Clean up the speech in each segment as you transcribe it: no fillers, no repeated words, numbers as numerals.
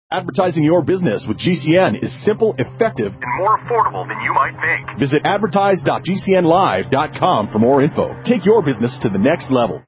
Advertising your business with GCN is simple, effective, and more affordable than you might think. Visit advertise.gcnlive.com for more info. Take your business to the next level.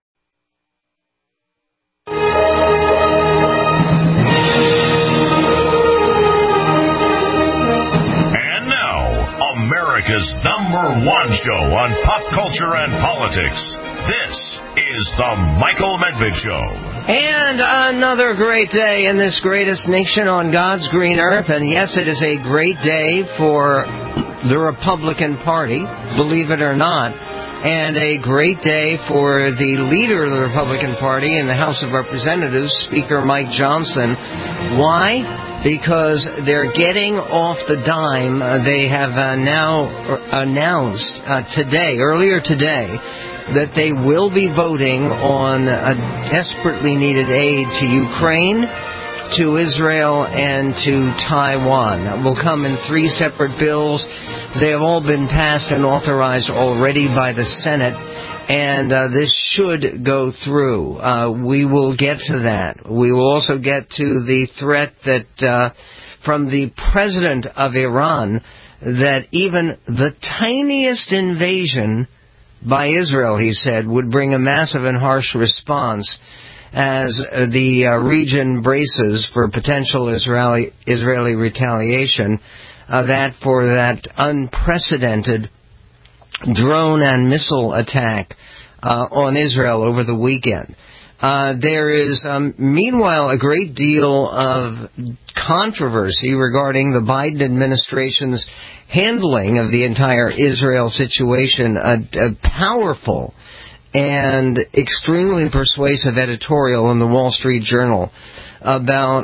And now, America's #1 show on pop culture and politics. This is the Michael Medved Show. And another great day in this greatest nation on God's green earth. And yes, it is a great day for the Republican Party, believe it or not. And a great day for the leader of the Republican Party in the House of Representatives, Speaker Mike Johnson. Why? Because they're getting off the dime. They have now announced earlier today, that they will be voting on a desperately needed aid to Ukraine, to Israel, and to Taiwan. It will come in 3 separate bills. They have all been passed and authorized already by the Senate, and this should go through. We will get to that. We will also get to the threat that from the president of Iran, that even the tiniest invasion by Israel, he said, would bring a massive and harsh response as the region braces for potential Israeli retaliation, for that unprecedented drone and missile attack on Israel over the weekend. There is, meanwhile, a great deal of controversy regarding the Biden administration's handling of the entire Israel situation. A powerful and extremely persuasive editorial in the Wall Street Journal about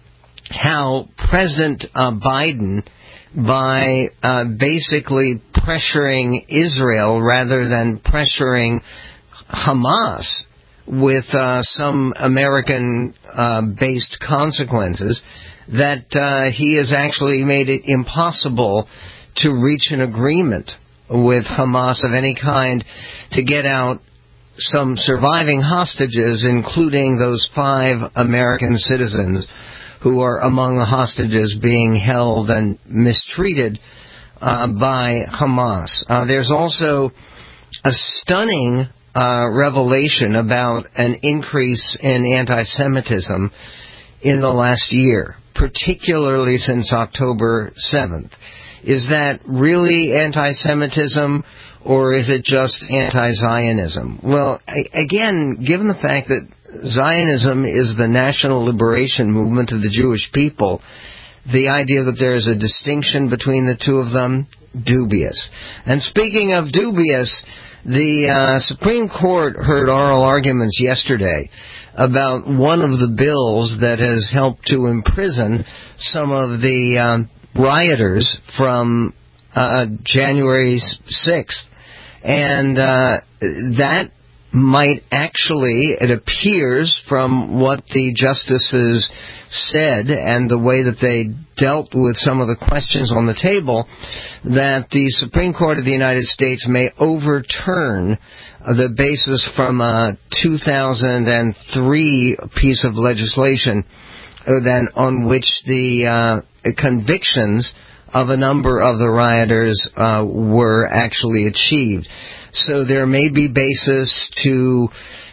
how President Biden, by basically pressuring Israel rather than pressuring Hamas with some American-based consequences, that he has actually made it impossible to reach an agreement with Hamas of any kind to get out some surviving hostages, including those 5 American citizens who are among the hostages being held and mistreated by Hamas. There's also a stunning revelation about an increase in anti-Semitism in the last year, particularly since October 7th. Is that really anti-Semitism, or is it just anti-Zionism? Well, again, given the fact that Zionism is the national liberation movement of the Jewish people, the idea that there is a distinction between the two of them, dubious. And speaking of dubious, the Supreme Court heard oral arguments yesterday about one of the bills that has helped to imprison some of the rioters from January 6th. And that might actually, it appears from what the justices said and the way that they dealt with some of the questions on the table, that the Supreme Court of the United States may overturn the basis from a 2003 piece of legislation on which the convictions of a number of the rioters were actually achieved. So there may be basis to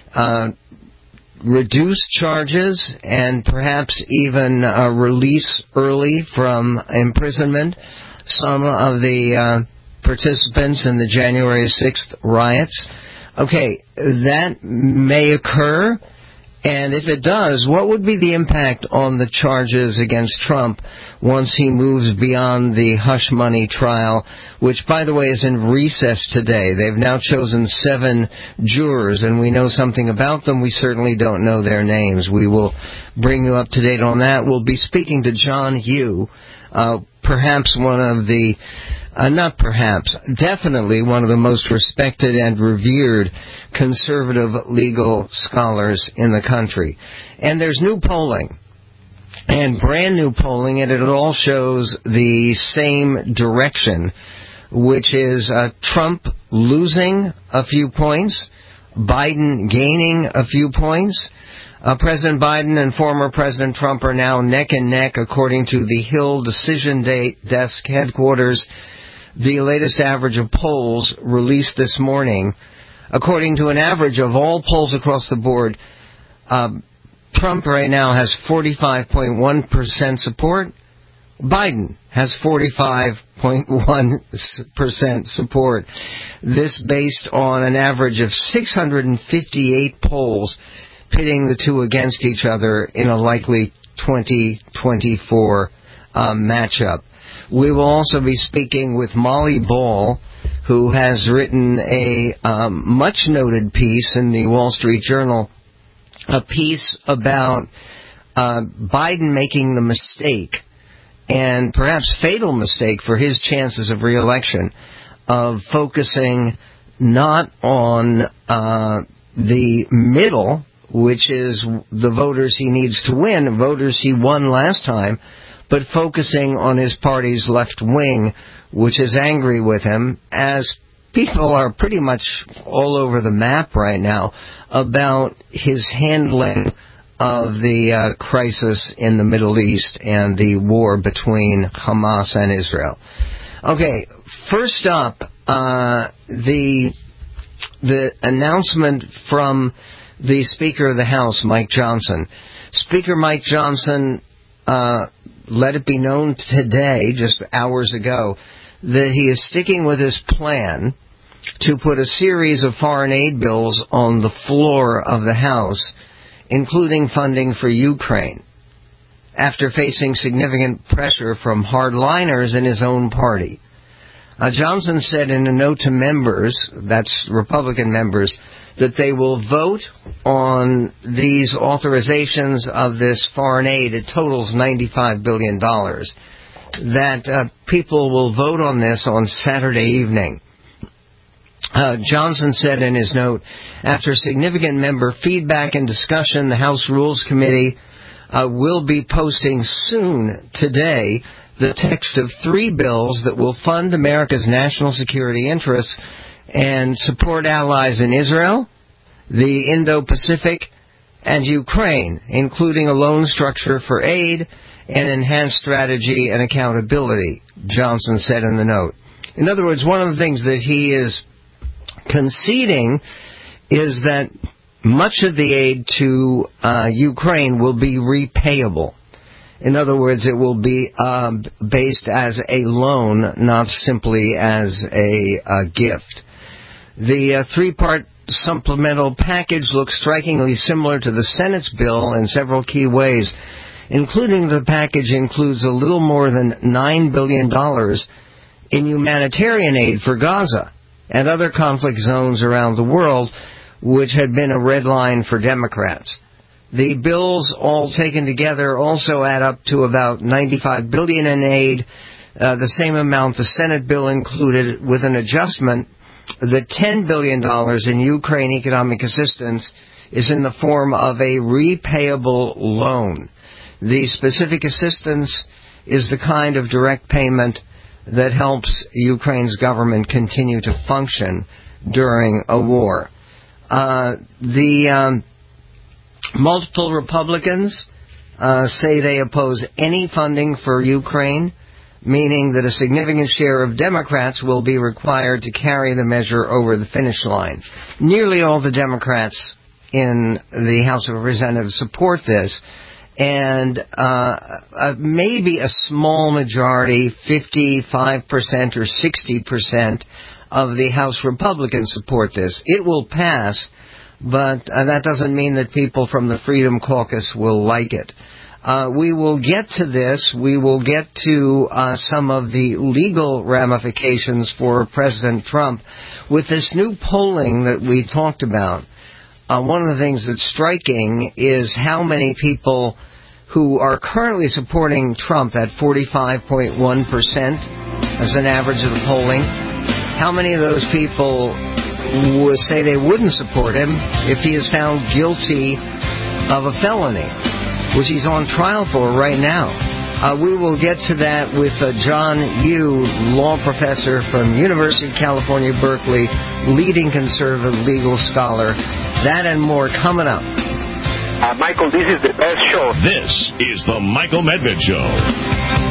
reduce charges and perhaps even release early from imprisonment some of the participants in the January 6th riots. Okay, that may occur. And if it does, what would be the impact on the charges against Trump once he moves beyond the hush money trial, which, by the way, is in recess today? They've now chosen 7 jurors, and we know something about them. We certainly don't know their names. We will bring you up to date on that. We'll be speaking to John Yoo, perhaps one of the definitely one of the most respected and revered conservative legal scholars in the country. And there's new polling, and brand new polling, and it all shows the same direction, which is Trump losing a few points, Biden gaining a few points. President Biden and former President Trump are now neck and neck, according to the Hill Decision Desk headquarters. The latest average of polls released this morning, according to an average of all polls across the board, Trump right now has 45.1% support. Biden has 45.1% support. This based on an average of 658 polls pitting the two against each other in a likely 2024 matchup. We will also be speaking with Molly Ball, who has written a much-noted piece in the Wall Street Journal, a piece about Biden making the mistake, and perhaps fatal mistake for his chances of re-election, of focusing not on the middle, which is the voters he needs to win, voters he won last time, but focusing on his party's left wing, which is angry with him, as people are pretty much all over the map right now about his handling of the crisis in the Middle East and the war between Hamas and Israel. Okay, first up, the announcement from the Speaker of the House, Mike Johnson. Speaker Mike Johnson let it be known today, just hours ago, that he is sticking with his plan to put a series of foreign aid bills on the floor of the House, including funding for Ukraine, after facing significant pressure from hardliners in his own party. Johnson said in a note to members, that's Republican members, that they will vote on these authorizations of this foreign aid. It totals $95 billion. That people will vote on this on Saturday evening. Johnson said in his note, after significant member feedback and discussion, the House Rules Committee will be posting soon today the text of 3 bills that will fund America's national security interests and support allies in Israel, the Indo-Pacific, and Ukraine, including a loan structure for aid and enhanced strategy and accountability, Johnson said in the note. In other words, one of the things that he is conceding is that much of the aid to Ukraine will be repayable. In other words, it will be based as a loan, not simply as a gift. The 3-part supplemental package looks strikingly similar to the Senate's bill in several key ways, including the package includes a little more than $9 billion in humanitarian aid for Gaza and other conflict zones around the world, which had been a red line for Democrats. The bills all taken together also add up to about $95 billion in aid, the same amount the Senate bill included, with an adjustment that $10 billion in Ukraine economic assistance is in the form of a repayable loan. The specific assistance is the kind of direct payment that helps Ukraine's government continue to function during a war. The multiple Republicans say they oppose any funding for Ukraine, meaning that a significant share of Democrats will be required to carry the measure over the finish line. Nearly all the Democrats in the House of Representatives support this, and maybe a small majority, 55% or 60% of the House Republicans support this. It will pass, but that doesn't mean that people from the Freedom Caucus will like it. We will get to this. We will get to some of the legal ramifications for President Trump with this new polling that we talked about. One of the things that's striking is how many people who are currently supporting Trump, at 45.1% as an average of the polling, how many of those people would say they wouldn't support him if he is found guilty of a felony, which he's on trial for right now. We will get to that with John Yoo, law professor from University of California, Berkeley, leading conservative legal scholar. That and more coming up. Michael, this is the best show. This is the Michael Medved Show.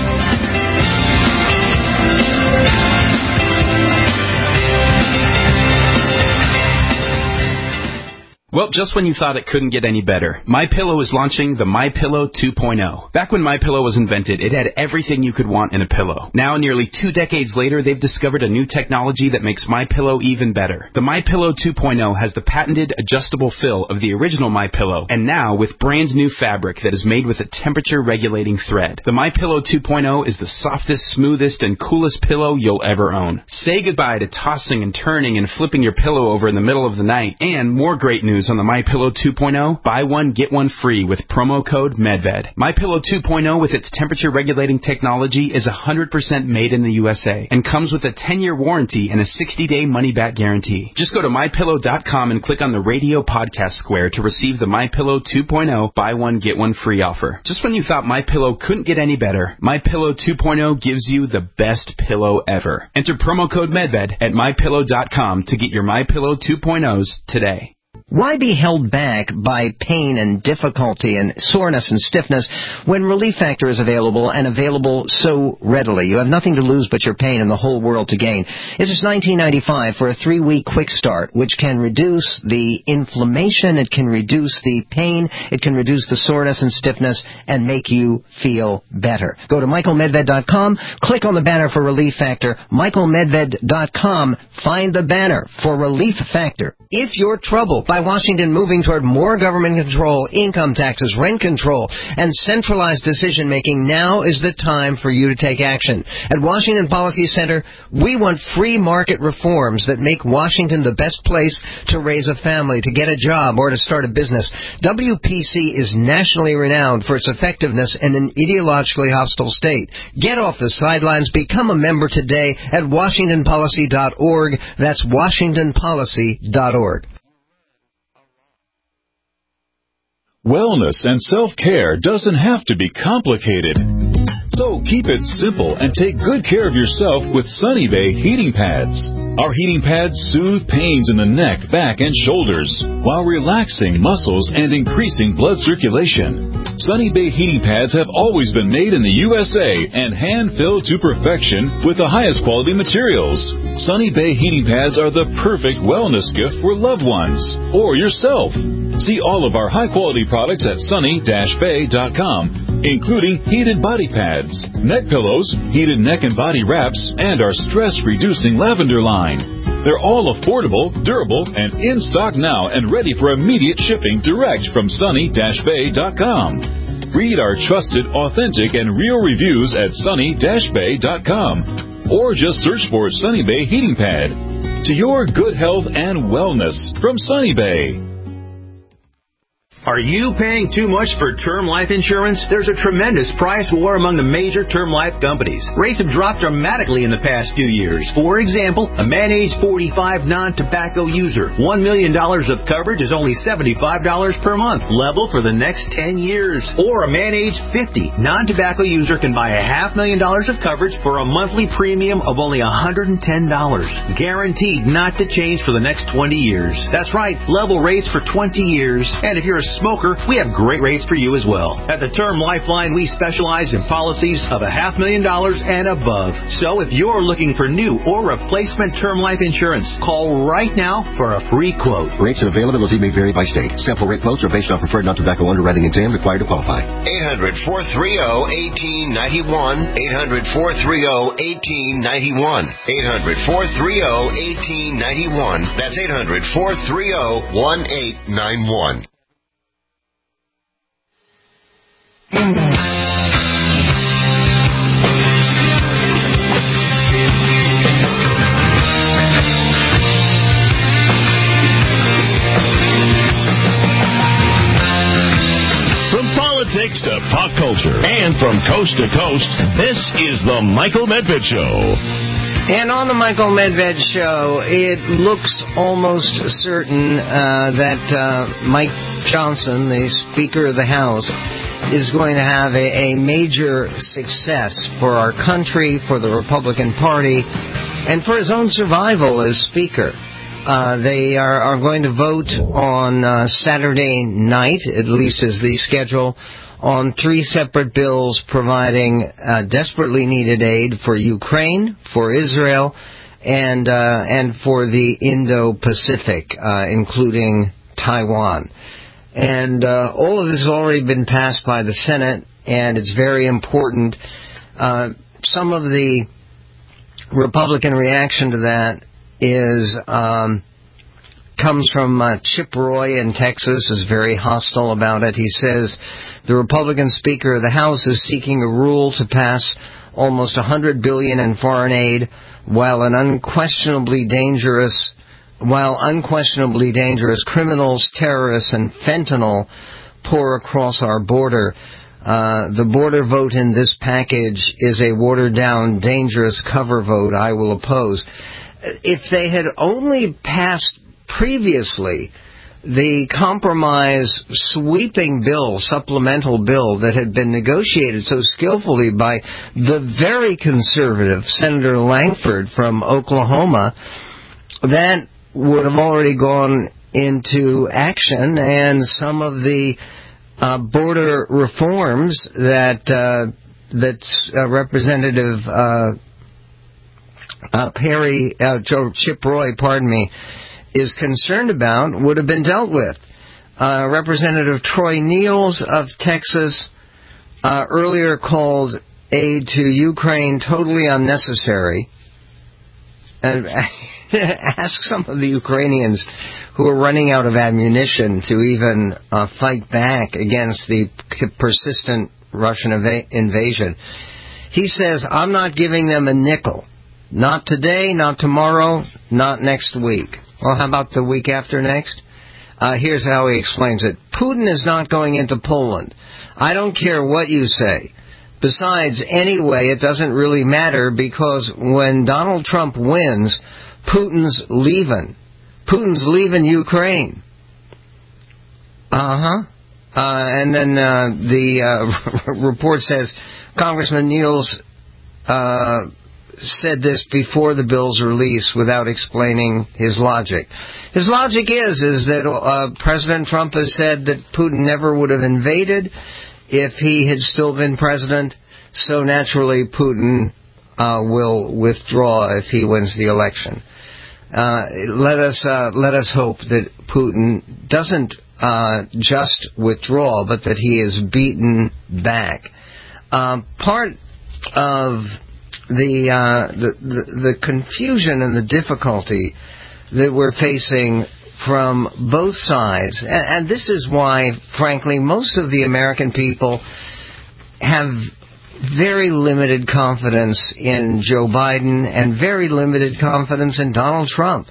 Well, just when you thought it couldn't get any better, MyPillow is launching the MyPillow 2.0. Back when MyPillow was invented, it had everything you could want in a pillow. Now, nearly 2 decades later, they've discovered a new technology that makes MyPillow even better. The MyPillow 2.0 has the patented adjustable fill of the original MyPillow, and now with brand new fabric that is made with a temperature-regulating thread. The MyPillow 2.0 is the softest, smoothest, and coolest pillow you'll ever own. Say goodbye to tossing and turning and flipping your pillow over in the middle of the night. And more great news on the MyPillow 2.0, buy one, get one free with promo code MEDVED. MyPillow 2.0 with its temperature-regulating technology is 100% made in the USA and comes with a 10-year warranty and a 60-day money-back guarantee. Just go to MyPillow.com and click on the radio podcast square to receive the MyPillow 2.0 buy one, get one free offer. Just when you thought MyPillow couldn't get any better, MyPillow 2.0 gives you the best pillow ever. Enter promo code MEDVED at MyPillow.com to get your MyPillow 2.0s today. Why be held back by pain and difficulty and soreness and stiffness when Relief Factor is available and available so readily? You have nothing to lose but your pain and the whole world to gain. It's just $19.95 for a 3-week quick start, which can reduce the inflammation, it can reduce the pain, it can reduce the soreness and stiffness, and make you feel better. Go to MichaelMedved.com, click on the banner for Relief Factor, MichaelMedved.com, find the banner for Relief Factor. If you're troubled by Washington moving toward more government control, income taxes, rent control, and centralized decision-making, now is the time for you to take action. At Washington Policy Center, we want free market reforms that make Washington the best place to raise a family, to get a job, or to start a business. WPC is nationally renowned for its effectiveness in an ideologically hostile state. Get off the sidelines. Become a member today at WashingtonPolicy.org. That's WashingtonPolicy.org. Wellness and self-care doesn't have to be complicated. So keep it simple and take good care of yourself with Sunny Bay heating pads. Our heating pads soothe pains in the neck, back, and shoulders while relaxing muscles and increasing blood circulation. Sunny Bay heating pads have always been made in the USA and hand-filled to perfection with the highest quality materials. Sunny Bay heating pads are the perfect wellness gift for loved ones or yourself. See all of our high-quality products at sunny-bay.com, including heated body pads, neck pillows, heated neck and body wraps, and our stress-reducing lavender line. They're all affordable, durable, and in stock now and ready for immediate shipping direct from sunny-bay.com. Read our trusted, authentic, and real reviews at sunny-bay.com, or just search for Sunny Bay Heating Pad. To your good health and wellness from Sunny Bay. Are you paying too much for term life insurance? There's a tremendous price war among the major term life companies. Rates have dropped dramatically in the past few years. For example, a man age 45 non-tobacco user, $1 million of coverage is only $75 per month, level for the next 10 years. Or a man age 50 non-tobacco user can buy $500,000 of coverage for a monthly premium of only $110, guaranteed not to change for the next 20 years. That's right, level rates for 20 years. And if you're a smoker, we have great rates for you as well. At the Term Lifeline, we specialize in policies of $500,000 and above. So if you're looking for new or replacement term life insurance, call right now for a free quote. Rates and availability may vary by state. Sample rate quotes are based on preferred non-tobacco underwriting exam required to qualify. 800-430-1891. 800-430-1891. 800-430-1891. That's 800-430-1891. From politics to pop culture and from coast to coast, this is the Michael Medved Show. And on the Michael Medved Show, it looks almost certain that Mike Johnson, the Speaker of the House, is going to have a major success for our country, for the Republican Party, and for his own survival as Speaker. They are going to vote on Saturday night, at least is the schedule, on 3 separate bills providing desperately needed aid for Ukraine, for Israel, and for the Indo-Pacific, including Taiwan. And all of this has already been passed by the Senate, and it's very important. Some of the Republican reaction to that comes from Chip Roy in Texas, is very hostile about it. He says the Republican Speaker of the House is seeking a rule to pass almost $100 billion in foreign aid while unquestionably dangerous criminals, terrorists, and fentanyl pour across our border. The border vote in this package is a watered-down, dangerous cover vote I will oppose. If they had only passed previously the compromise sweeping bill, supplemental bill that had been negotiated so skillfully by the very conservative Senator Langford from Oklahoma, that would have already gone into action, and some of the border reforms that Representative Chip Roy, is concerned about would have been dealt with. Representative Troy Niels of Texas earlier called aid to Ukraine totally unnecessary, and ask some of the Ukrainians who are running out of ammunition to even fight back against the persistent Russian invasion. He says, I'm not giving them a nickel. Not today, not tomorrow, not next week. Well, how about the week after next? Here's how he explains it. Putin is not going into Poland. I don't care what you say. Besides, anyway, it doesn't really matter because when Donald Trump wins, Putin's leaving. Putin's leaving Ukraine. And then the report says Congressman Niels said this before the bill's release without explaining his logic. His logic is that President Trump has said that Putin never would have invaded if he had still been president, so naturally Putin will withdraw if he wins the election. Let us hope that Putin doesn't just withdraw, but that he is beaten back. Part of the confusion and the difficulty that we're facing from both sides, and this is why, frankly, most of the American people have very limited confidence in Joe Biden and very limited confidence in Donald Trump.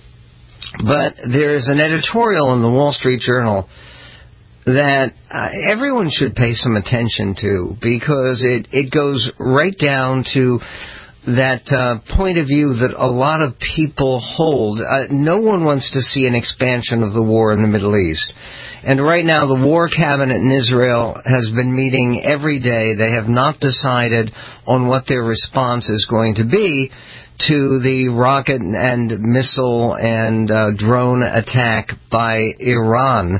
But there's an editorial in the Wall Street Journal that everyone should pay some attention to, because it goes right down to that point of view that a lot of people hold. No one wants to see an expansion of the war in the Middle East. And right now the War Cabinet in Israel has been meeting every day. They have not decided on what their response is going to be to the rocket and missile and drone attack by Iran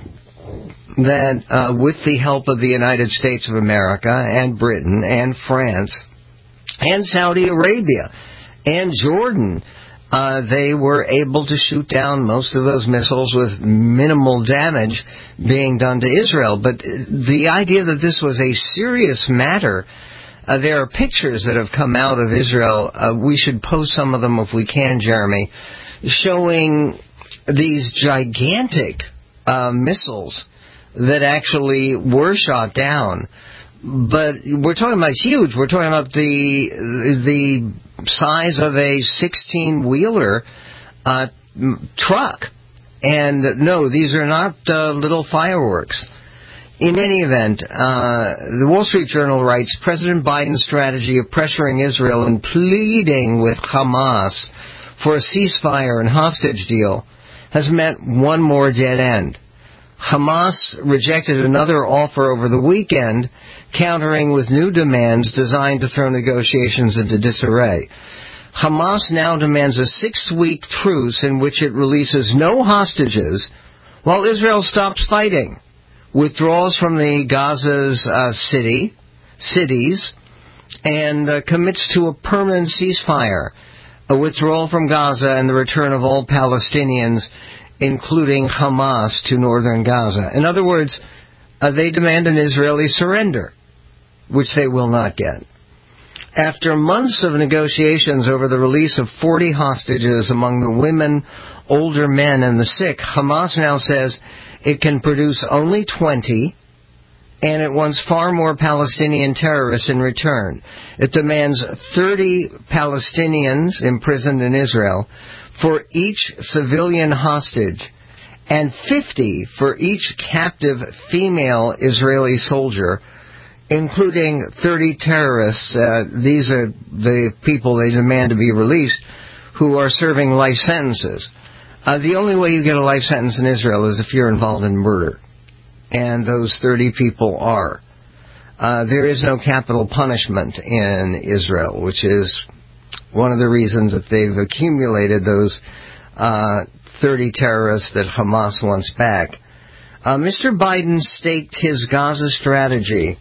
that, with the help of the United States of America and Britain and France and Saudi Arabia and Jordan, they were able to shoot down most of those missiles with minimal damage being done to Israel. But the idea that this was a serious matter, there are pictures that have come out of Israel. We should post some of them if we can, Jeremy, showing these gigantic missiles that actually were shot down. But we're talking about huge. We're talking about the size of a 16-wheeler truck. And no, these are not little fireworks. In any event, the Wall Street Journal writes, President Biden's strategy of pressuring Israel and pleading with Hamas for a ceasefire and hostage deal has meant one more dead end. Hamas rejected another offer over the weekend, countering with new demands designed to throw negotiations into disarray. Hamas now demands a 6-week truce in which it releases no hostages while Israel stops fighting, withdraws from the Gaza's cities, and commits to a permanent ceasefire, a withdrawal from Gaza, and the return of all Palestinians, including Hamas, to northern Gaza. In other words, they demand an Israeli surrender, which they will not get. After months of negotiations over the release of 40 hostages among the women, older men, and the sick, Hamas now says it can produce only 20, and it wants far more Palestinian terrorists in return. It demands 30 Palestinians imprisoned in Israel for each civilian hostage, and 50 for each captive female Israeli soldier, including 30 terrorists. These are the people they demand to be released, who are serving life sentences. The only way you get a life sentence in Israel is if you're involved in murder, and those 30 people are. There is no capital punishment in Israel, which is one of the reasons that they've accumulated those 30 terrorists that Hamas wants back. Mr. Biden staked his Gaza strategy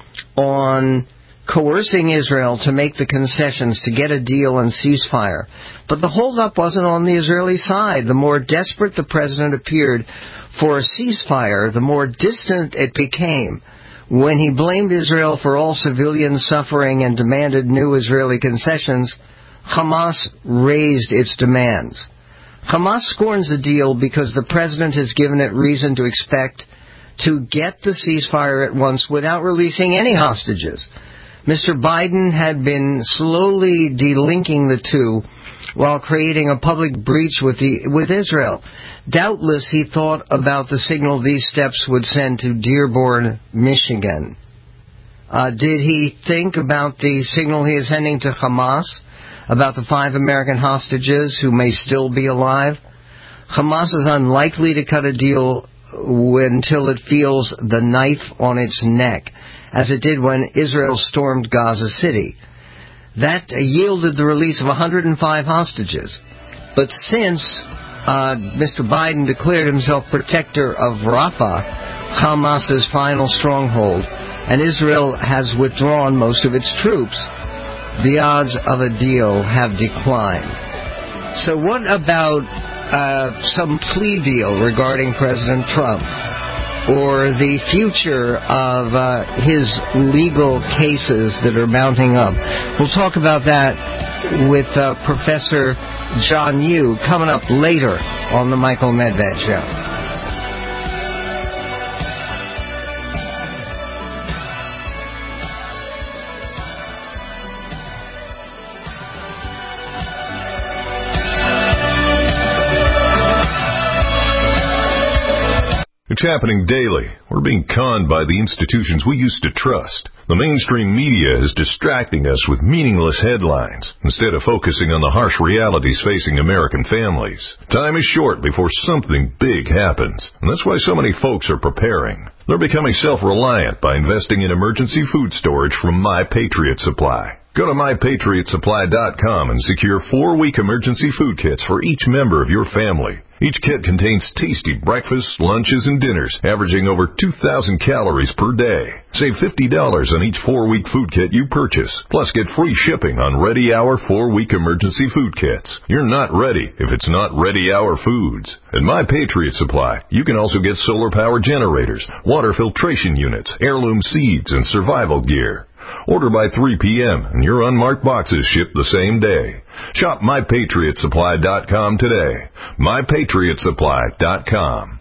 on coercing Israel to make the concessions to get a deal and ceasefire. But the holdup wasn't on the Israeli side. The more desperate the president appeared for a ceasefire, the more distant it became. When he blamed Israel for all civilian suffering and demanded new Israeli concessions, Hamas raised its demands. Hamas scorns the deal because the president has given it reason to expect to get the ceasefire at once without releasing any hostages. Mr. Biden had been slowly delinking the two while creating a public breach with Israel. Doubtless he thought about the signal these steps would send to Dearborn, Michigan. Did he think about the signal he is sending to Hamas, about the 5 American hostages who may still be alive? Hamas is unlikely to cut a deal until it feels the knife on its neck, as it did when Israel stormed Gaza City. That yielded the release of 105 hostages. But since Mr. Biden declared himself protector of Rafah, Hamas's final stronghold, and Israel has withdrawn most of its troops, the odds of a deal have declined. So what about some plea deal regarding President Trump, or the future of his legal cases that are mounting up? We'll talk about that with Professor John Yoo coming up later on the Michael Medved Show. It's happening daily. We're being conned by the institutions we used to trust. The mainstream media is distracting us with meaningless headlines instead of focusing on the harsh realities facing American families. Time is short before something big happens, and that's why so many folks are preparing. They're becoming self-reliant by investing in emergency food storage from My Patriot Supply. Go to MyPatriotSupply.com and secure 4-week emergency food kits for each member of your family. Each kit contains tasty breakfasts, lunches, and dinners, averaging over 2,000 calories per day. Save $50 on each 4-week food kit you purchase. Plus, get free shipping on Ready Hour 4-week emergency food kits. You're not ready if it's not Ready Hour Foods. At My Patriot Supply, you can also get solar power generators, water filtration units, heirloom seeds, and survival gear. Order by 3 p.m. and your unmarked boxes ship the same day. Shop MyPatriotSupply.com today. MyPatriotSupply.com.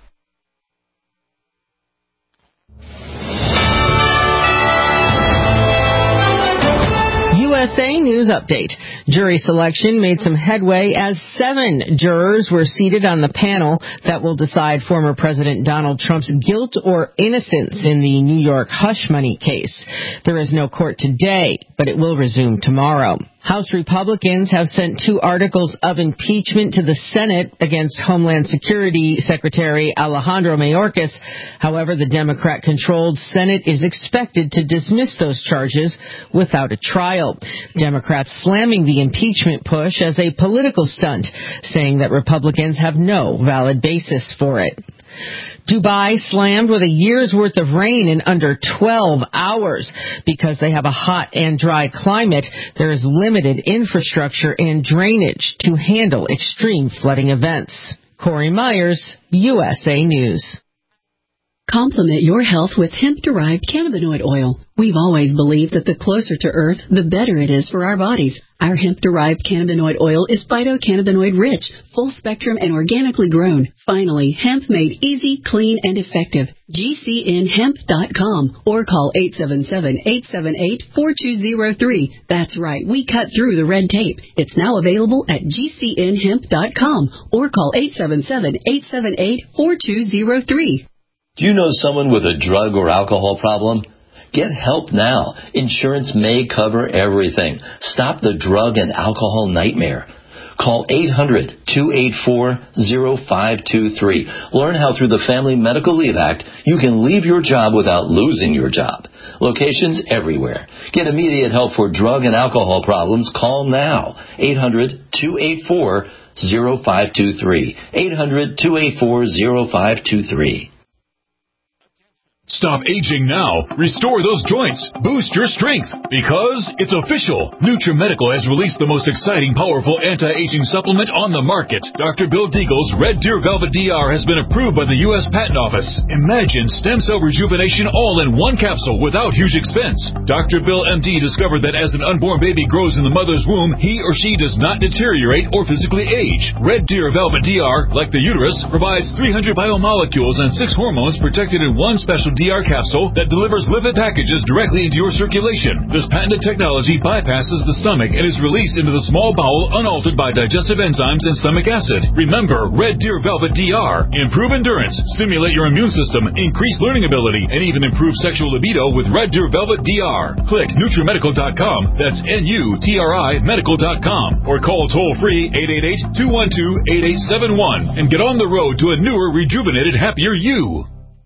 USA News Update. Jury selection made some headway as 7 jurors were seated on the panel that will decide former President Donald Trump's guilt or innocence in the New York hush money case. There is no court today, but it will resume tomorrow. House Republicans have sent 2 articles of impeachment to the Senate against Homeland Security Secretary Alejandro Mayorkas. However, the Democrat-controlled Senate is expected to dismiss those charges without a trial. Democrats slamming the impeachment push as a political stunt, saying that Republicans have no valid basis for it. Dubai slammed with a year's worth of rain in under 12 hours. Because they have a hot and dry climate, there is limited infrastructure and drainage to handle extreme flooding events. Corey Myers, USA News. Complement your health with hemp-derived cannabinoid oil. We've always believed that the closer to Earth, the better it is for our bodies. Our hemp-derived cannabinoid oil is phytocannabinoid-rich, full-spectrum, and organically grown. Finally, hemp made easy, clean, and effective. GCNhemp.com or call 877-878-4203. That's right, we cut through the red tape. It's now available at GCNhemp.com or call 877-878-4203. Do you know someone with a drug or alcohol problem? Get help now. Insurance may cover everything. Stop the drug and alcohol nightmare. Call 800-284-0523. Learn how through the Family Medical Leave Act you can leave your job without losing your job. Locations everywhere. Get immediate help for drug and alcohol problems. Call now. 800-284-0523. 800-284-0523. Stop aging now. Restore those joints. Boost your strength. Because it's official. NutriMedical has released the most exciting, powerful anti-aging supplement on the market. Dr. Bill Deagle's Red Deer Velvet DR has been approved by the U.S. Patent Office. Imagine stem cell rejuvenation all in one capsule without huge expense. Dr. Bill MD discovered that as an unborn baby grows in the mother's womb, he or she does not deteriorate or physically age. Red Deer Velvet DR, like the uterus, provides 300 biomolecules and 6 hormones protected in one special DR capsule that delivers lipid packages directly into your circulation. This patented technology bypasses the stomach and is released into the small bowel unaltered by digestive enzymes and stomach acid. Remember, Red Deer Velvet DR. Improve endurance, stimulate your immune system, increase learning ability, and even improve sexual libido with Red Deer Velvet DR. Click NutriMedical.com. That's NUTRI Medical.com. Or call toll-free 888-212-8871 and get on the road to a newer, rejuvenated, happier you.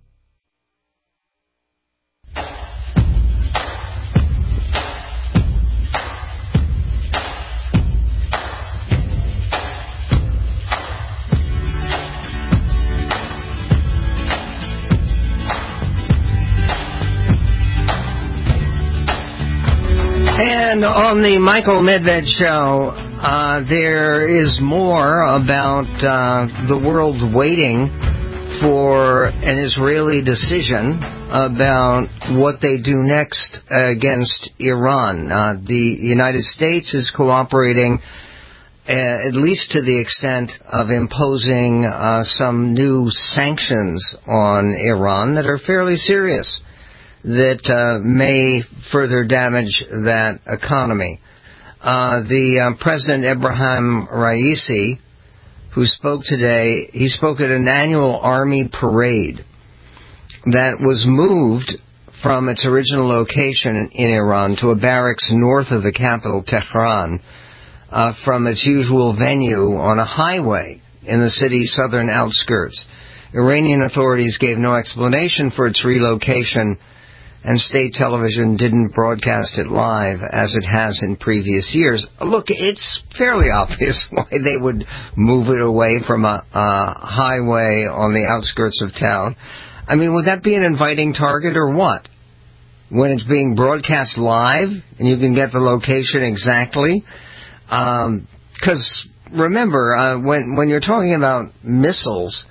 And on the Michael Medved Show, there is more about the world waiting for an Israeli decision about what they do next against Iran. The United States is cooperating at least to the extent of imposing some new sanctions on Iran that are fairly serious, that may further damage that economy. The President Ebrahim Raisi, who spoke today, he spoke at an annual army parade that was moved from its original location in Iran to a barracks north of the capital, Tehran, from its usual venue on a highway in the city's southern outskirts. Iranian authorities gave no explanation for its relocation, and state television didn't broadcast it live as it has in previous years. Look, it's fairly obvious why they would move it away from a highway on the outskirts of town. I mean, would that be an inviting target or what? When it's being broadcast live and you can get the location exactly? Because remember, when you're talking about missiles,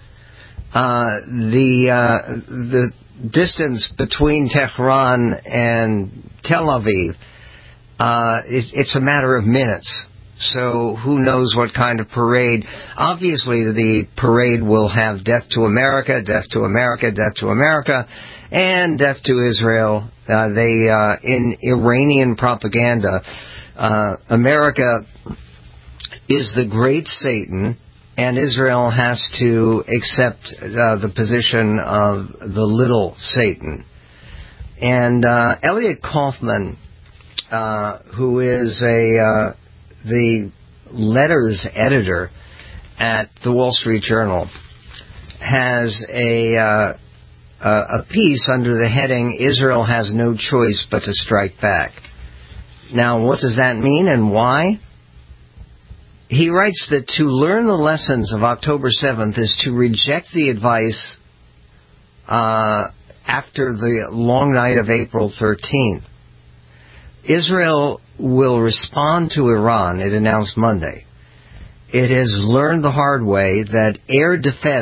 the distance between Tehran and Tel Aviv, it's a matter of minutes. So who knows what kind of parade. Obviously, the parade will have death to America, death to America, death to America, and death to Israel. In Iranian propaganda, America is the great Satan, and Israel has to accept the position of the little Satan. And Elliot Kaufman who is the letters editor at the Wall Street Journal, has a piece under the heading, Israel has no choice but to strike back. Now, what does that mean and why? He writes that to learn the lessons of October 7th is to reject the advice after the long night of April 13th. Israel will respond to Iran, it announced Monday. It has learned the hard way that air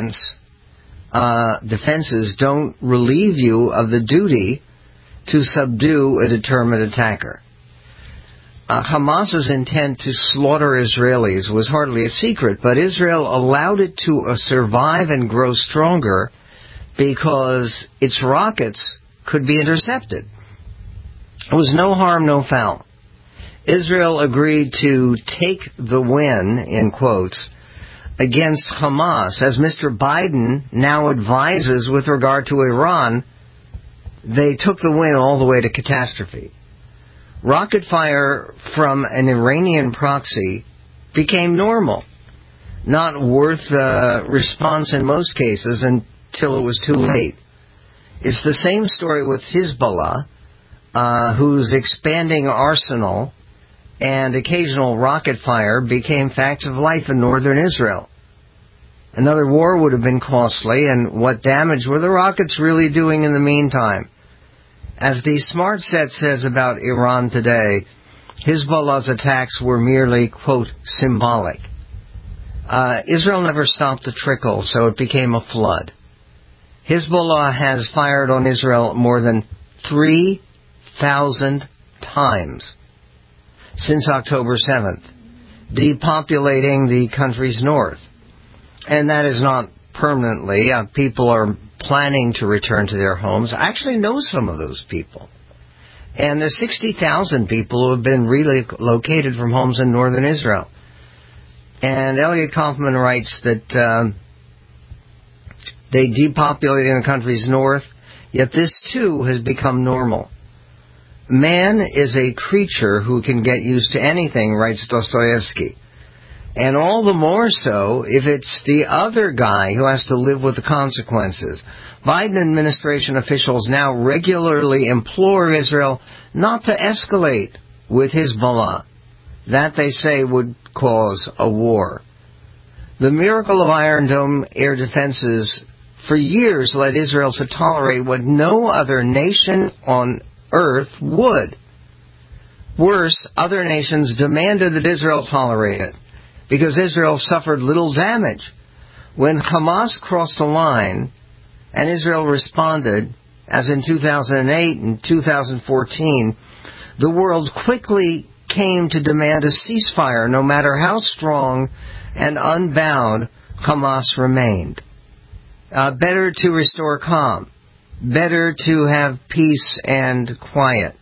defenses don't relieve you of the duty to subdue a determined attacker. Hamas's intent to slaughter Israelis was hardly a secret, but Israel allowed it to survive and grow stronger because its rockets could be intercepted. It was no harm, no foul. Israel agreed to take the win, in quotes, against Hamas. As Mr. Biden now advises with regard to Iran, they took the win all the way to catastrophe. Rocket fire from an Iranian proxy became normal, not worth response in most cases until it was too late. It's the same story with Hezbollah, whose expanding arsenal and occasional rocket fire became facts of life in northern Israel. Another war would have been costly, and what damage were the rockets really doing in the meantime? As the Smart Set says about Iran today, Hezbollah's attacks were merely, quote, symbolic. Israel never stopped the trickle, so it became a flood. Hezbollah has fired on Israel more than 3,000 times since October 7th, depopulating the country's north. And that is not permanently. People are planning to return to their homes. I actually know some of those people. And there's 60,000 people who have been relocated from homes in northern Israel. And Elliot Kaufman writes that they depopulated the country's north, yet this too has become normal. Man is a creature who can get used to anything, writes Dostoevsky. And all the more so if it's the other guy who has to live with the consequences. Biden administration officials now regularly implore Israel not to escalate with Hezbollah. That, they say, would cause a war. The miracle of Iron Dome air defenses for years led Israel to tolerate what no other nation on earth would. Worse, other nations demanded that Israel tolerate it, because Israel suffered little damage. When Hamas crossed the line and Israel responded, as in 2008 and 2014, the world quickly came to demand a ceasefire, no matter how strong and unbound Hamas remained. Better to restore calm. Better to have peace and quiet.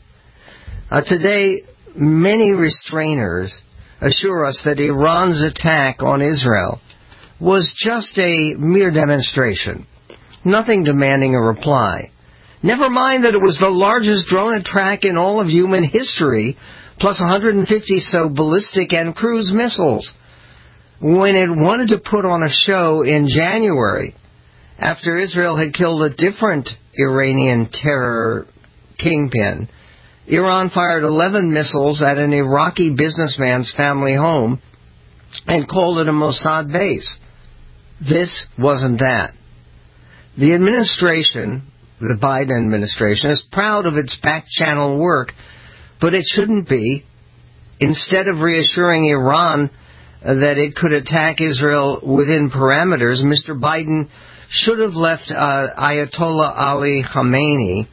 Today, many restrainers assure us that Iran's attack on Israel was just a mere demonstration, nothing demanding a reply. Never mind that it was the largest drone attack in all of human history, plus 150 so ballistic and cruise missiles. When it wanted to put on a show in January, after Israel had killed a different Iranian terror kingpin, Iran fired 11 missiles at an Iraqi businessman's family home and called it a Mossad base. This wasn't that. The administration, the Biden administration, is proud of its back-channel work, but it shouldn't be. Instead of reassuring Iran that it could attack Israel within parameters, Mr. Biden should have left Ayatollah Ali Khamenei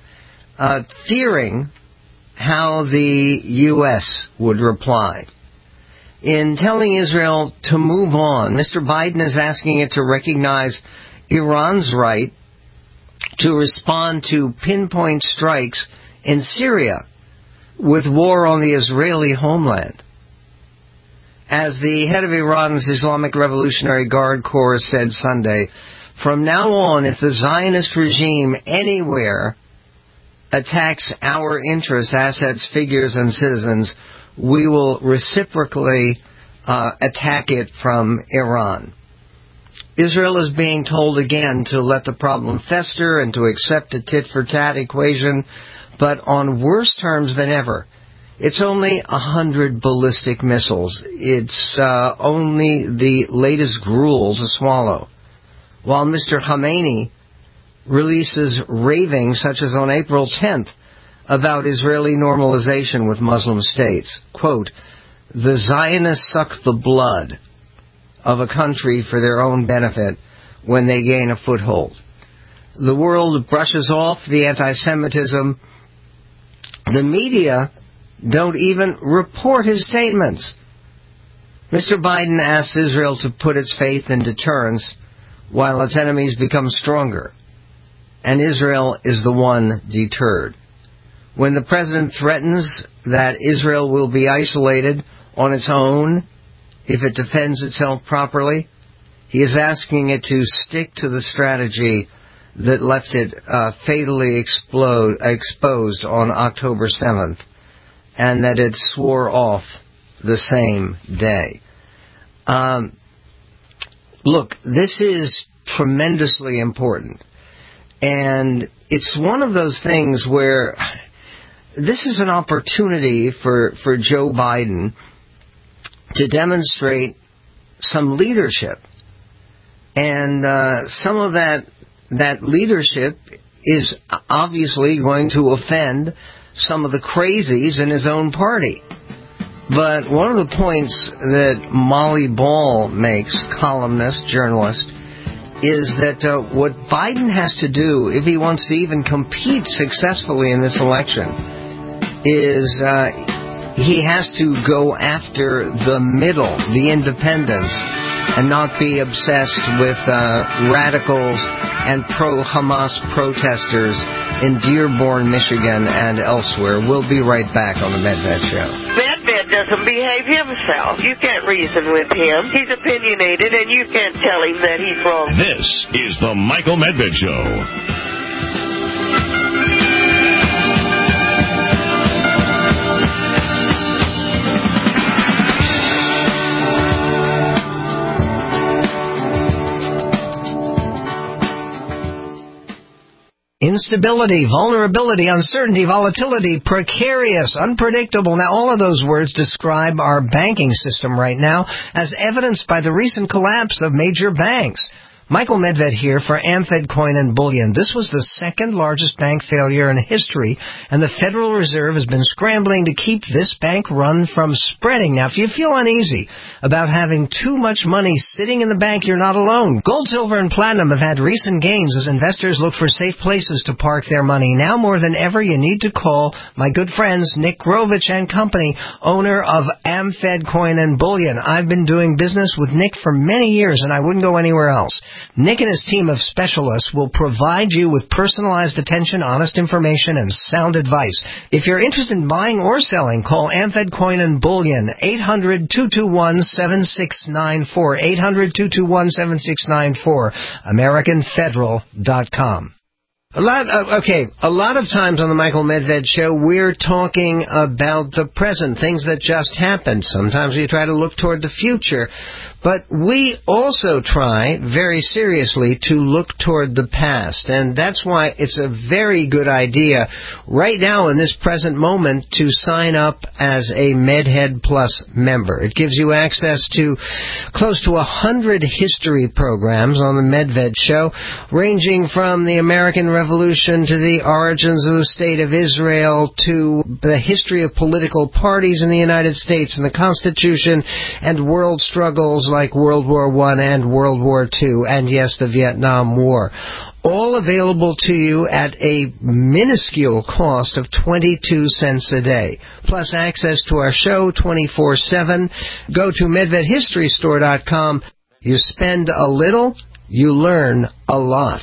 fearing how the U.S. would reply. In telling Israel to move on, Mr. Biden is asking it to recognize Iran's right to respond to pinpoint strikes in Syria with war on the Israeli homeland. As the head of Iran's Islamic Revolutionary Guard Corps said Sunday, from now on, if the Zionist regime anywhere attacks our interests, assets, figures, and citizens, we will reciprocally attack it from Iran. Israel is being told again to let the problem fester and to accept a tit-for-tat equation, but on worse terms than ever. It's only 100 ballistic missiles. It's only the latest gruel to swallow. While Mr. Khamenei releases ravings, such as on April 10th, about Israeli normalization with Muslim states. Quote, the Zionists suck the blood of a country for their own benefit when they gain a foothold. The world brushes off the anti-Semitism. The media don't even report his statements. Mr. Biden asks Israel to put its faith in deterrence while its enemies become stronger. And Israel is the one deterred. When the president threatens that Israel will be isolated on its own if it defends itself properly, he is asking it to stick to the strategy that left it fatally exposed on October 7th, and that it swore off the same day. Look, this is tremendously important. And it's one of those things where this is an opportunity for Joe Biden to demonstrate some leadership. And some of that leadership is obviously going to offend some of the crazies in his own party. But one of the points that Molly Ball makes, columnist, journalist, is that what Biden has to do, if he wants to even compete successfully in this election, is he has to go after the middle, the independents, and not be obsessed with radicals and pro-Hamas protesters in Dearborn, Michigan, and elsewhere. We'll be right back on the Medved Show. Medved doesn't behave himself. You can't reason with him. He's opinionated, and you can't tell him that he's wrong. This is the Michael Medved Show. Instability, vulnerability, uncertainty, volatility, precarious, unpredictable. Now, all of those words describe our banking system right now, as evidenced by the recent collapse of major banks. Michael Medved here for AmFed Coin and Bullion. This was the second largest bank failure in history, and the Federal Reserve has been scrambling to keep this bank run from spreading. Now, if you feel uneasy about having too much money sitting in the bank, you're not alone. Gold, silver, and platinum have had recent gains as investors look for safe places to park their money. Now more than ever, you need to call my good friends Nick Grovich and Company, owner of AmFed Coin and Bullion. I've been doing business with Nick for many years, and I wouldn't go anywhere else. Nick and his team of specialists will provide you with personalized attention, honest information, and sound advice. If you're interested in buying or selling, call AmFed Coin and Bullion, 800-221-7694, 800-221-7694, AmericanFederal.com. A lot of times on the Michael Medved Show, we're talking about the present, things that just happened. Sometimes we try to look toward the future. But we also try, very seriously, to look toward the past. And that's why it's a very good idea right now in this present moment to sign up as a MedHead Plus member. It gives you access to close to 100 history programs on the Medved Show, ranging from the American Revolution to the origins of the State of Israel to the history of political parties in the United States and the Constitution and world struggles like World War I and World War II, and yes, the Vietnam War. All available to you at a minuscule cost of 22 cents a day. Plus access to our show 24/7. Go to MedvedHistoryStore.com. You spend a little, you learn a lot.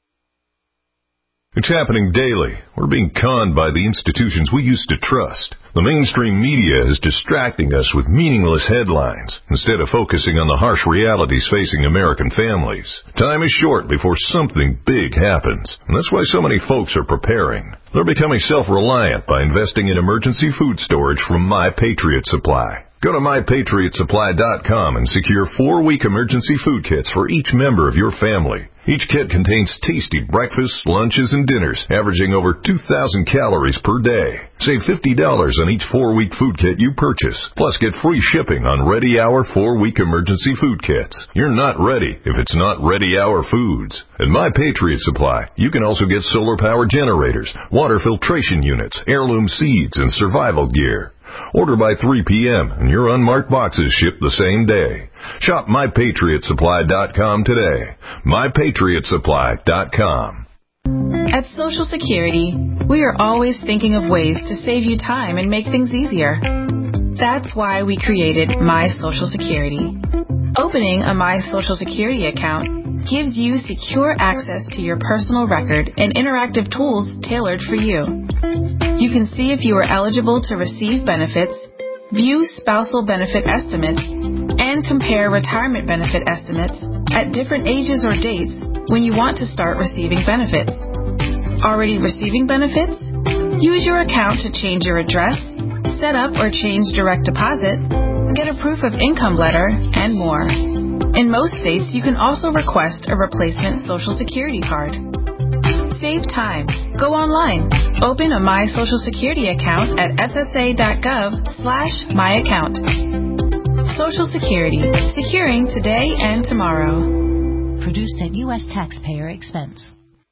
It's happening daily. We're being conned by the institutions we used to trust. The The mainstream media is distracting us with meaningless headlines instead of focusing on the harsh realities facing American families. Time is short before something big happens, and that's why so many folks are preparing. They're becoming self-reliant by investing in emergency food storage from My Patriot Supply. Go to MyPatriotSupply.com and secure 4-week emergency food kits for each member of your family. Each kit contains tasty breakfasts, lunches, and dinners, averaging over 2,000 calories per day. Save $50 on each 4-week food kit you purchase. Plus, get free shipping on Ready Hour 4-week emergency food kits. You're not ready if it's not Ready Hour Foods. At My Patriot Supply, you can also get solar power generators, water filtration units, heirloom seeds, and survival gear. Order by 3 p.m. and your unmarked boxes ship the same day. Shop MyPatriotSupply.com today. MyPatriotSupply.com. At Social Security, we are always thinking of ways to save you time and make things easier. That's why we created My Social Security. Opening a My Social Security account gives you secure access to your personal record and interactive tools tailored for you. You can see if you are eligible to receive benefits, view spousal benefit estimates, and compare retirement benefit estimates at different ages or dates when you want to start receiving benefits. Already receiving benefits? Use your account to change your address, set up or change direct deposit, get a proof of income letter, and more. In most states, you can also request a replacement Social Security card. Save time. Go online. Open a My Social Security account at ssa.gov/myaccount. Social Security. Securing today and tomorrow. Produced at U.S. taxpayer expense.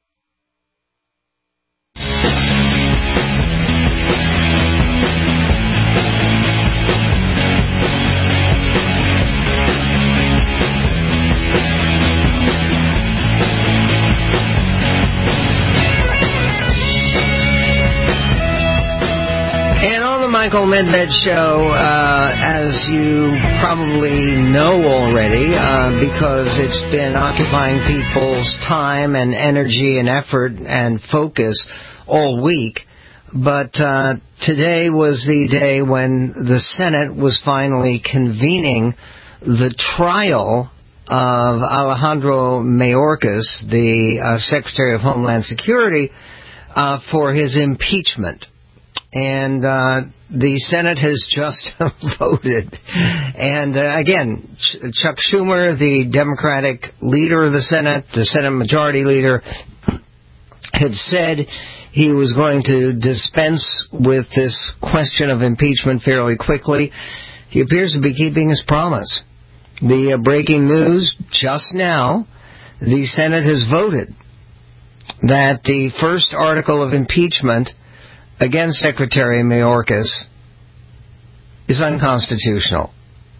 Michael Medved Show, as you probably know already, because it's been occupying people's time and energy and effort and focus all week. But today was the day when the Senate was finally convening the trial of Alejandro Mayorkas, the Secretary of Homeland Security, for his impeachment. And the Senate has just voted. And again, Chuck Schumer, the Democratic leader of the Senate Majority Leader, had said he was going to dispense with this question of impeachment fairly quickly. He appears to be keeping his promise. The breaking news just now, the Senate has voted that the first article of impeachment against Secretary Mayorkas is unconstitutional.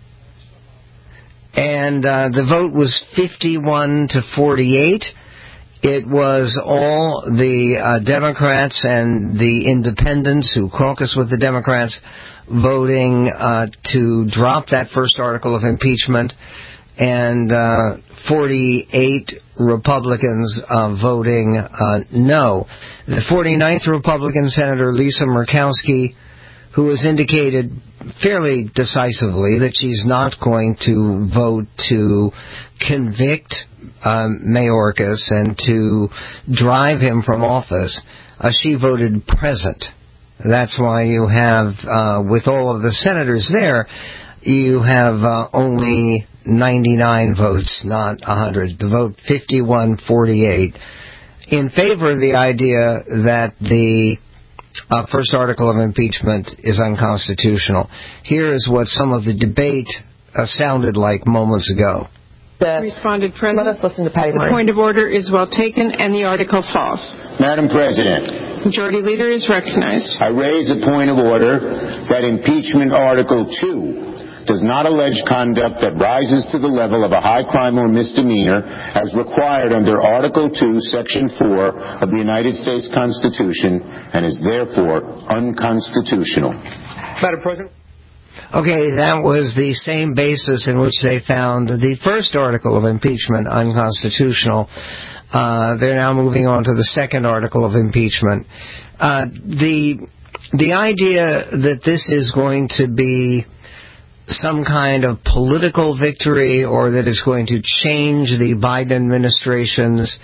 And the vote was 51-48. It was all the Democrats and the independents who caucus with the Democrats voting to drop that first article of impeachment, and 48 Republicans voting no. The 49th Republican Senator Lisa Murkowski, who has indicated fairly decisively that she's not going to vote to convict Mayorkas and to drive him from office, she voted present. That's why you have, with all of the senators there, you have only 99 votes, not 100. The vote 51-48 in favor of the idea that the first article of impeachment is unconstitutional. Here is what some of the debate sounded like moments ago. Responded, President. Let us listen to Patty Murray. The point of order is well taken, and the article falls. Madam President. Majority Leader is recognized. I raise a point of order that impeachment Article 2 does not allege conduct that rises to the level of a high crime or misdemeanor as required under Article 2, Section 4 of the United States Constitution and is therefore unconstitutional. Madam President. Okay, that was the same basis in which they found the first article of impeachment unconstitutional. They're now moving on to the second article of impeachment. The the idea that this is going to be some kind of political victory or that it's going to change the Biden administration's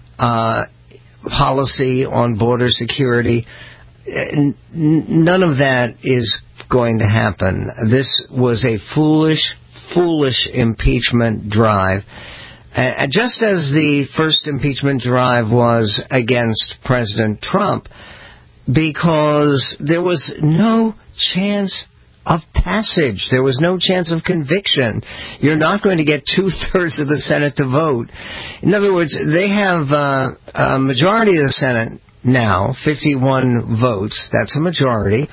policy on border security, none of that is going to happen. This was a foolish impeachment drive. Just as the first impeachment drive was against President Trump, because there was no chance of passage. There was no chance of conviction. You're not going to get 2/3 of the Senate to vote. In other words, they have a majority of the Senate now, 51 votes, that's a majority,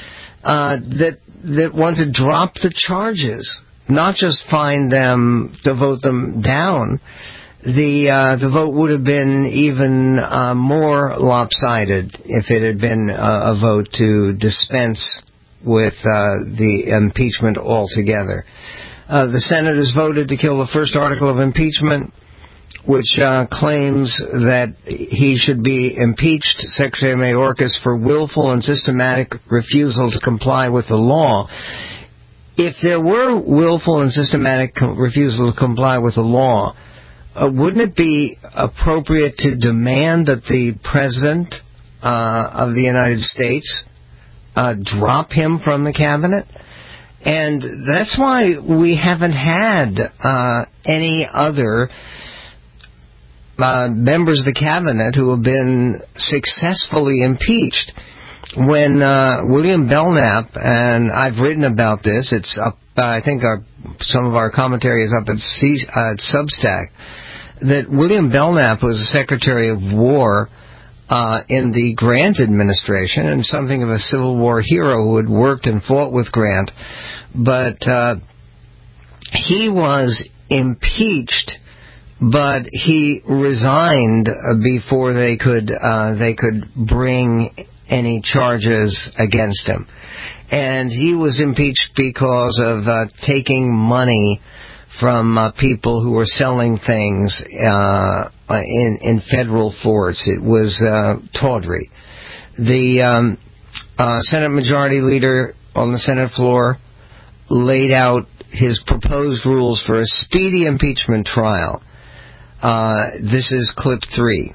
that want to drop the charges, not just find them to vote them down. The vote would have been even more lopsided if it had been a vote to dispense with the impeachment altogether. The Senate has voted to kill the first article of impeachment, which claims that he should be impeached, Secretary Mayorkas, for willful and systematic refusal to comply with the law. If there were willful and systematic refusal to comply with the law, wouldn't it be appropriate to demand that the President of the United States drop him from the cabinet? And that's why we haven't had any other members of the cabinet who have been successfully impeached. When William Belknap, and I've written about this, it's up, I think some of our commentary is up at Substack, that William Belknap was the Secretary of War in the Grant administration and something of a Civil War hero who had worked and fought with Grant. But he was impeached, but he resigned before they could bring any charges against him. And he was impeached because of taking money from people who were selling things in federal forts. It was tawdry. The Senate Majority Leader on the Senate floor laid out his proposed rules for a speedy impeachment trial. This is clip 3.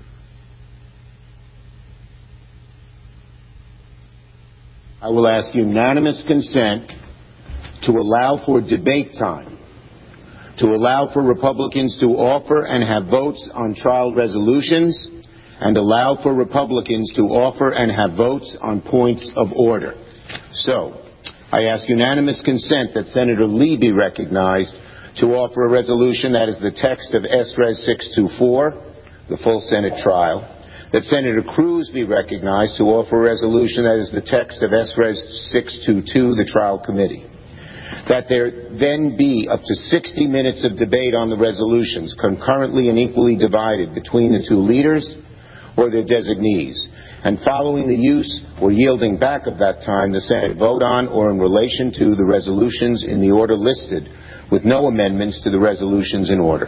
I will ask unanimous consent to allow for debate time, to allow for Republicans to offer and have votes on trial resolutions, and allow for Republicans to offer and have votes on points of order. So, I ask unanimous consent that Senator Lee be recognized to offer a resolution that is the text of S-Res 624, the full Senate trial, that Senator Cruz be recognized to offer a resolution that is the text of S-Res 622, the trial committee, that there then be up to 60 minutes of debate on the resolutions, concurrently and equally divided between the two leaders or their designees, and following the use or yielding back of that time, the Senate vote on or in relation to the resolutions in the order listed, with no amendments to the resolutions in order.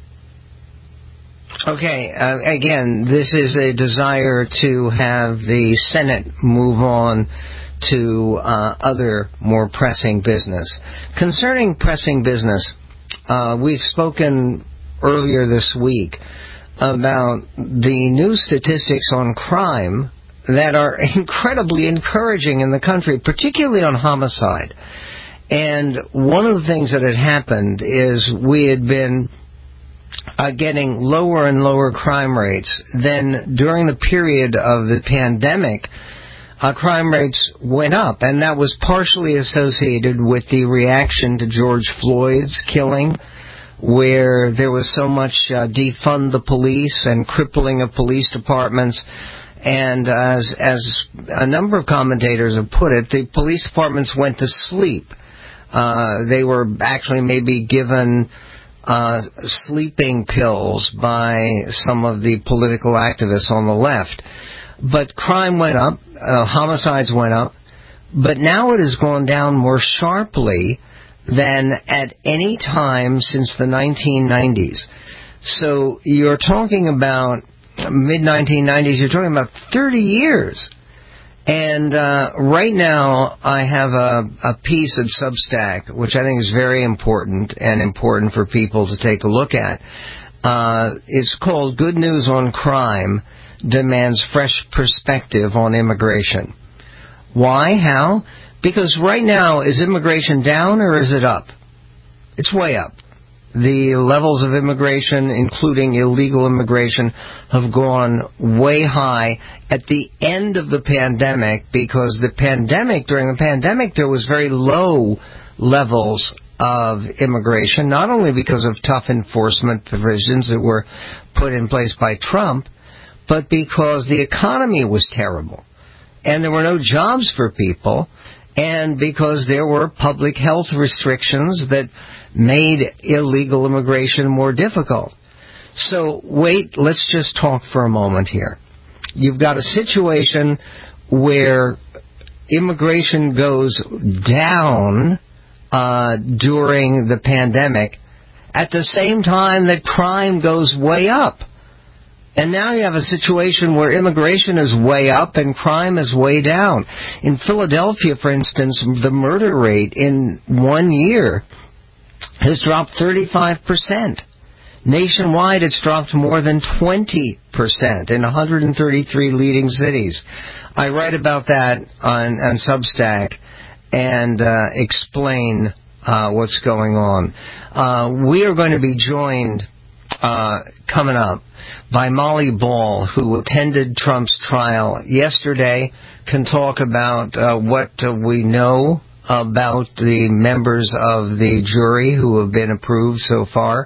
Okay, again, this is a desire to have the Senate move on to other more pressing business. Concerning pressing business, we've spoken earlier this week about the new statistics on crime that are incredibly encouraging in the country, particularly on homicide. And one of the things that had happened is we had been getting lower and lower crime rates. Then during the period of the pandemic, crime rates went up, and that was partially associated with the reaction to George Floyd's killing, where there was so much defund the police and crippling of police departments. And as a number of commentators have put it, the police departments went to sleep. They were actually maybe given sleeping pills by some of the political activists on the left. But crime went up, homicides went up, but now it has gone down more sharply than at any time since the 1990s. So you're talking about mid-1990s, you're talking about 30 years. And right now, I have a piece at Substack, which I think is very important and important for people to take a look at. It's called Good News on Crime Demands Fresh Perspective on Immigration. Why? How? Because right now, is immigration down or is it up? It's way up. The levels of immigration, including illegal immigration, have gone way high at the end of the pandemic, because during the pandemic, there was very low levels of immigration, not only because of tough enforcement provisions that were put in place by Trump, but because the economy was terrible and there were no jobs for people, and because there were public health restrictions that made illegal immigration more difficult. So wait, let's just talk for a moment here. You've got a situation where immigration goes down during the pandemic at the same time that crime goes way up. And now you have a situation where immigration is way up and crime is way down. In Philadelphia, for instance, the murder rate in 1 year has dropped 35%. Nationwide, it's dropped more than 20% in 133 leading cities. I write about that on Substack and explain what's going on. We are going to be joined coming up by Molly Ball, who attended Trump's trial yesterday, can talk about what we know about the members of the jury who have been approved so far.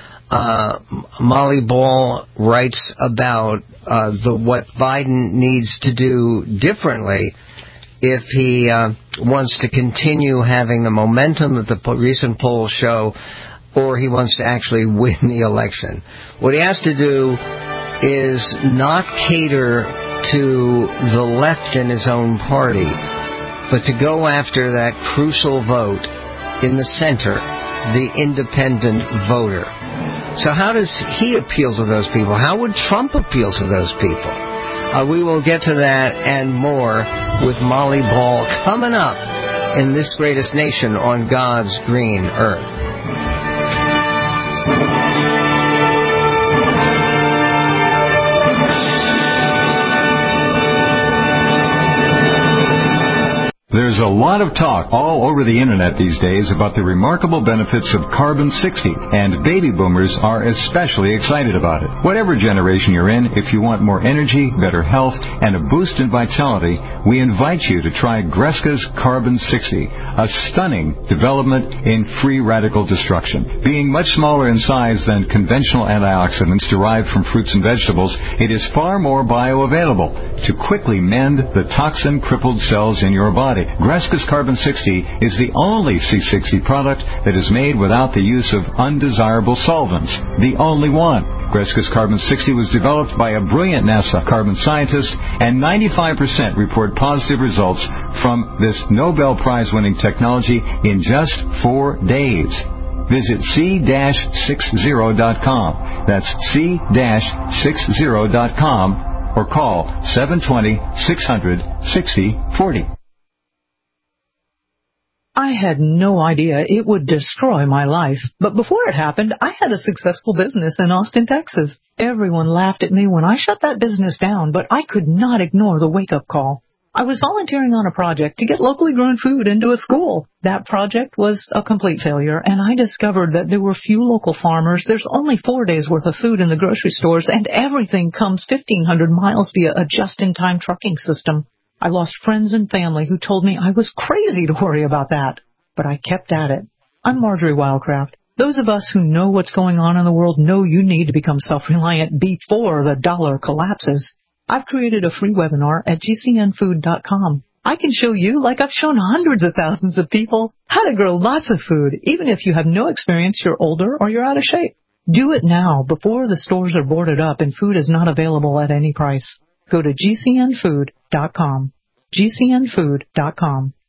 Molly Ball writes about what Biden needs to do differently if he wants to continue having the momentum that the recent polls show, or he wants to actually win the election. What he has to do is not cater to the left in his own party, but to go after that crucial vote in the center, the independent voter. So how does he appeal to those people? How would Trump appeal to those people? We will get to that and more with Molly Ball coming up in This Greatest Nation on God's Green Earth. There's a lot of talk all over the internet these days about the remarkable benefits of Carbon-60, and baby boomers are especially excited about it. Whatever generation you're in, if you want more energy, better health, and a boost in vitality, we invite you to try Greska's Carbon-60, a stunning development in free radical destruction. Being much smaller in size than conventional antioxidants derived from fruits and vegetables, it is far more bioavailable to quickly mend the toxin-crippled cells in your body. Greska's Carbon-60 is the only C60 product that is made without the use of undesirable solvents. The only one. Greska's Carbon-60 was developed by a brilliant NASA carbon scientist, and 95% report positive results from this Nobel Prize-winning technology in just 4 days. Visit c-60.com. That's c-60.com, or call 720-600-6040. I had no idea it would destroy my life. But before it happened, I had a successful business in Austin, Texas. Everyone laughed at me when I shut that business down, but I could not ignore the wake-up call. I was volunteering on a project to get locally grown food into a school. That project was a complete failure, and I discovered that there were few local farmers. There's only 4 days' worth of food in the grocery stores, and everything comes 1,500 miles via a just-in-time trucking system. I lost friends and family who told me I was crazy to worry about that. But I kept at it. I'm Marjorie Wildcraft. Those of us who know what's going on in the world know you need to become self-reliant before the dollar collapses. I've created a free webinar at gcnfood.com. I can show you, like I've shown hundreds of thousands of people, how to grow lots of food, even if you have no experience, you're older, or you're out of shape. Do it now, before the stores are boarded up and food is not available at any price. Go to gcnfood.com. gcnfood.com.